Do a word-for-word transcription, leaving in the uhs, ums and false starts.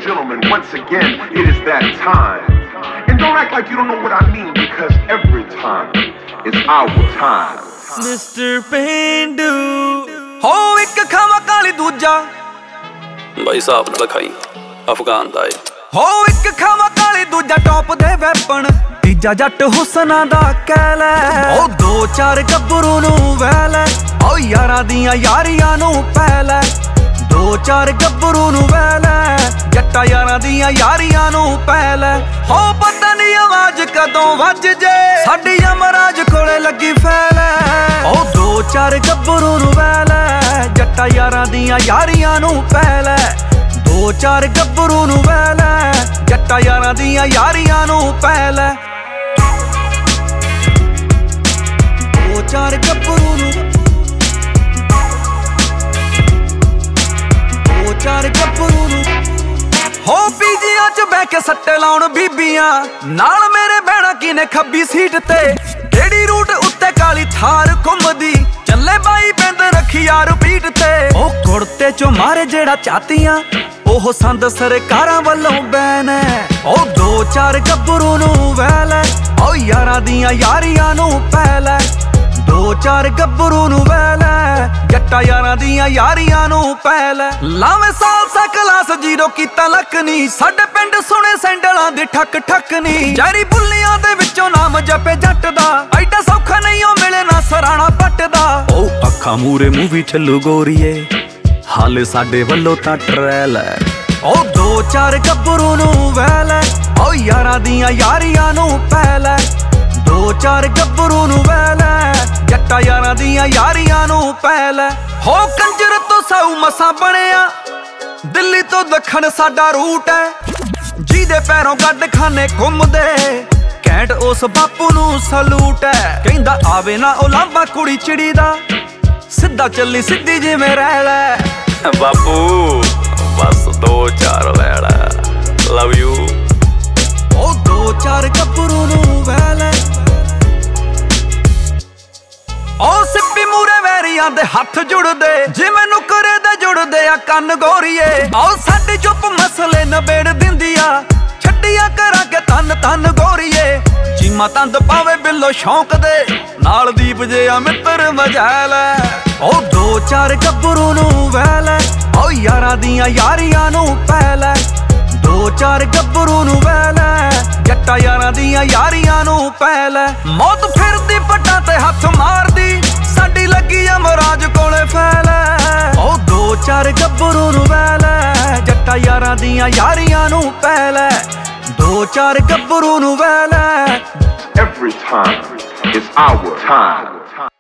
gentlemen, once again, it is that time. And don't act like you don't know what I mean, because every time is our time. Mister ਪੇਂਡੂ ਹੋ ਇੱਕ ਖਾਵਾ ਕਾਲੀ ਦੂਜਾ ਬਾਈ ਸਾਹਿਬ ਨਾਲ ਖਾਈ ਅਫਗਾਨ ਦਾ ਏ ਹੋ ਇੱਕ ਖਾਵਾ ਕਾਲੀ ਦੂਜਾ ਟੌਪ ਦੇ ਵੈਪਨ ਤੀਜਾ ਜੱਟ ਹੁਸਨਾ ਦਾ ਕਹਿ ਲੈ ਉਹ ਦੋ ਚਾਰ ਗੱਭਰੂ ਨੂੰ ਵਹਿ ਲੈ ਉਹ ਯਾਰਾਂ ਦੀਆਂ ਯਾਰੀਆਂ ਨੂੰ ਪੈ ਲੈ ਦੋ ਚਾਰ ਗੱਭਰੂ ਨੂੰ ਵਹਿ ਲੈ ਜੱਟਾ ਯਾਰਾਂ ਦੀਆਂ ਯਾਰੀਆਂ ਨੂੰ ਪੈ ਲੈ ਹੋ ਪਤਾ ਨਹੀਂ ਆਵਾਜ਼ ਕਦੋਂ ਵੱਜ ਜੇ ਸਾਡੀ ਅਮਰਾਜ ਕੋਲੇ ਲੱਗੀ ਫੈਲੇ ਉਹ ਦੋ ਚਾਰ ਗੱਭਰੂ ਨੂੰ ਵਹਿ ਲੈ ਜੱਟਾ ਯਾਰਾਂ ਦੀਆਂ ਯਾਰੀਆਂ ਨੂੰ ਪੈ ਲੈ ਦੋ ਚਾਰ ਗੱਭਰੂ ਨੂੰ ਵਹਿ ਲੈ ਜੱਟਾ ਯਾਰਾਂ ਦੀਆਂ ਯਾਰੀਆਂ ਨੂੰ ਪੈ ਲੈ ਦੋ ਚਾਰ ਗੱਭਰੂ ਨੂੰ ਦੋ ਚਾਰ ਗੱਭਰੂ ਨੂੰ ਹੋ ਪੀਜੀਆਂ ਚ ਬਹਿ ਕੇ ਸੱਟੇ ਲਾਉਣ ਬੀਬੀਆਂ ਨਾਲ ਮੇਰੇ ਬਹਿਣਾ ਕਿਨੇ ਖੱਬੀ ਸੀਟ ਤੇ ਕਿਹੜੀ ਰੂਟ ਉੱਤੇ ਕਾਲੀ ਥਾਰ ਘੁੰਮਦੀ ਚੱਲੇ ਬਾਈ ਬਿੰਦ ਰੱਖੀ ਯਾਰ ਪੀਟ ਤੇ ਉਹ ਕੁੜਤੇ ਚੋਂ ਮਾਰੇ ਜਿਹੜਾ ਚਾਤੀਆਂ ਉਹ ਸੰਦ ਸਰਕਾਰਾਂ ਵੱਲੋਂ ਬੈਨ ਹੈ ਉਹ ਦੋ ਚਾਰ ਗੱਭਰੂ ਨੂੰ ਵਹਿ ਲੈ ਉਹ ਯਾਰਾਂ ਦੀਆਂ ਯਾਰੀਆਂ ਨੂੰ ਪੈ ਲੈ ਦੋ ਚਾਰ ਗੱਭਰੂ ਨੂੰ ਵਹਿ ਲੈ ਜੱਟਾ ਯਾਰਾਂ ਦੀਆਂ ਯਾਰੀਆਂ ਨੂੰ ਪੈ ਲੈ ਲਾਵੇਂ ਸਾਲਸਾ ਕਲਾਸ ਜ਼ੀਰੋ ਕੀਤਾ ਲੱਕ ਨੀ ਸਾਡੇ ਪਿੰਡ ਸੁਣੇ ਸੈਂਡਲਾਂ ਦੀ ਠੱਕ ਠੱਕ ਨੀ ਜਾਰੀ ਬੁੱਲੀਆਂ ਦੇ ਵਿੱਚੋਂ ਨਾਮ ਜਪੇ ਜੱਟ ਦਾ ਐਡਾ ਸੌਖਾ ਨਹੀਂ ਉਹ ਮਿਲੇ ਨਾ ਸਰਾਣਾ ਪੱਟ ਦਾ ਉਹ ਅੱਖਾਂ ਮੂਰੇ ਮੂਵੀ ਚੱਲੂ ਗੋਰੀਏ ਹਾਲੇ ਸਾਡੇ ਵੱਲੋਂ ਤਾਂ ਟਰੈਲ ਹੈ ਉਹ ਦੋ ਚਾਰ ਗੱਭਰੂ ਨੂੰ ਵਹਿ ਲੈ ਉਹ ਯਾਰਾਂ ਦੀਆਂ ਯਾਰੀਆਂ ਨੂੰ ਪੈ ਲੈ ਦੋ ਚਾਰ ਗੱਭਰੂ ਨੂੰ ਵਹਿ ਲੈ ਜੱਟਾ ਯਾਰਾਂ ਦੀਆਂ ਯਾਰੀਆਂ ਨੂੰ ਪੈ ਲੈ ਹੋ ਕੰਜਰ ਤੋਂ ਸਾਊ ਮਸਾਂ ਬਣਿਆ ਦਿੱਲੀ ਤੋਂ ਦੱਖਣ ਸਾਡਾ ਰੂਟ ਹੈ ਜਿਹਦੇ ਪੈਰੋਂ ਗੱਡ ਖਾਨੇ ਘੁੰਮਦੇ ਘੈਂਟ ਉਸ ਬਾਪੂ ਨੂੰ ਸਲੂਟ ਹੈ ਕਹਿੰਦਾ ਆਵੇ ਨਾ ਉਹ ਲਾਂਬਾ ਕੁੜੀ ਚਿੜੀ ਦਾ ਸਿੱਧਾ ਚੱਲੀ ਸਿੱਧੀ ਜਿਵੇਂ ਰਹਿ ਲੈ ਬਾਪੂ ਬਸ ਦੋ ਚਾਰ ਲੈ ਲੈ ਲਵ ਯੂ ਉਹ ਦੋ ਚਾਰ ਗੱਭਰੂ ਨੂੰ ਵਹਿ ਲੈ ਉਹ ਸਿੱਪੀ ਮੂਰੇ ਵੈਰੀਆਂ ਦੇ ਹੱਥ ਜੁੜਦੇ ਜਿਵੇਂ ਨੁਕਰੇ ਦੇ ਜੁੜਦੇ ਆ ਕੰਨ ਗੋਰੀਏ ਉਹ ਸਾਡੀ ਚੁੱਪ ਮਸਲੇ ਨਬੇੜ ਦਿੰਦੀ ਆ ਛੱਡੀਆਂ ਕਰਾਂਗੇ ਤਨ ਤਨ ਗੋਰੀਏ ਚੀਮਾ ਤੰਦ ਪਾਵੇ ਬਿੱਲੋ ਸ਼ੌਂਕ ਦੇ ਨਾਲ ਦੀਪ ਜੇ ਆ ਮਿੱਤਰ ਮਜੈਲ ਉਹ ਦੋ ਚਾਰ ਗੱਭਰੂ ਨੂੰ ਵਹਿ ਲੈ ਉਹ ਯਾਰਾਂ ਦੀਆਂ ਯਾਰੀਆਂ ਨੂੰ ਪੈ ਲੈ ਦੋ ਚਾਰ ਗੱਭਰੂ ਨੂੰ ਵਹਿ ਲੈ ਜੱਟਾ ਯਾਰਾਂ ਦੀਆਂ ਯਾਰੀਆਂ ਨੂੰ ਪੈ ਲੈ ਮੌਤ ਫਿਰਦੀ ਪੱਟਾਂ ਤੇ ਹੱਥ ਮਾਰਦੀ ਸਾਡੀ ਲੱਗੀ ਅਮਰਾਜ ਕੋਲੇ ਫੈਲੇ ਉਹ ਦੋ ਚਾਰ ਗੱਭਰੂ ਨੂੰ ਵਹਿ ਲੈ ਜੱਟਾ ਯਾਰਾਂ ਦੀਆਂ ਯਾਰੀਆਂ ਨੂੰ ਪੈ ਲੈ ਦੋ ਚਾਰ ਗੱਭਰੂ ਨੂੰ ਵਹਿ ਲੈ Every time is our time.